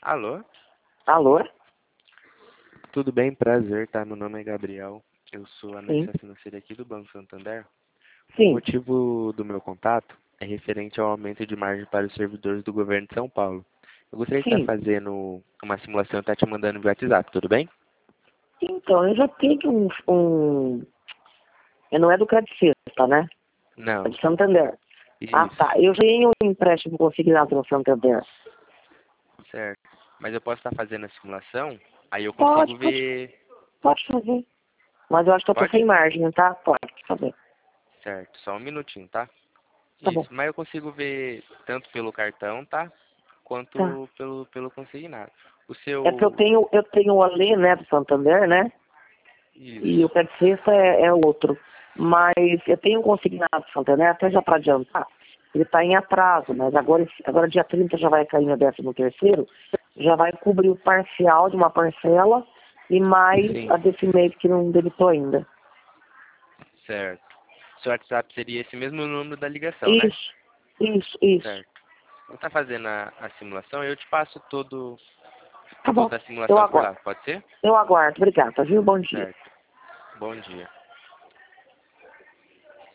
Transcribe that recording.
Alô? Alô? Tudo bem? Prazer, tá? Meu nome é Gabriel. Eu sou Sim. analista financeiro aqui do Banco Santander. O Sim. motivo do meu contato é referente ao aumento de margem para os servidores do governo de São Paulo. Eu gostaria de estar Sim. fazendo uma simulação e estar te mandando via WhatsApp, tudo bem? Então, eu já tenho não é do Credit Suisse, né? É Não. do Santander. Ah, Isso, tá. Eu tenho um empréstimo consignado no Santander. certo. Mas eu posso estar fazendo a simulação, aí eu Pode, consigo pode, ver... pode fazer. Mas eu acho que eu tô sem Pode? margem, tá? Pode fazer. Certo, só um minutinho, tá? Tá bom. Isso, mas eu consigo ver tanto pelo cartão, tá? Tá. Quanto pelo consignado. O É que seu... eu tenho o Alê, né, do Santander, né? E o Isso. Credit Suisse é outro. Mas eu tenho um consignado do Santander, até já para adiantar. Ele está em atraso, mas agora dia 30 já vai cair no 13º, já vai cobrir o parcial de uma parcela e mais Sim, a desse mês que não debitou ainda. certo. Seu WhatsApp seria esse mesmo número da ligação, né? Isso, isso. Certo. Vou estar fazendo a simulação e eu te passo Tá bom, toda a eu simulação por aguardo. lá, pode ser? Eu aguardo, obrigada, viu? Bom dia. Certo. Bom dia.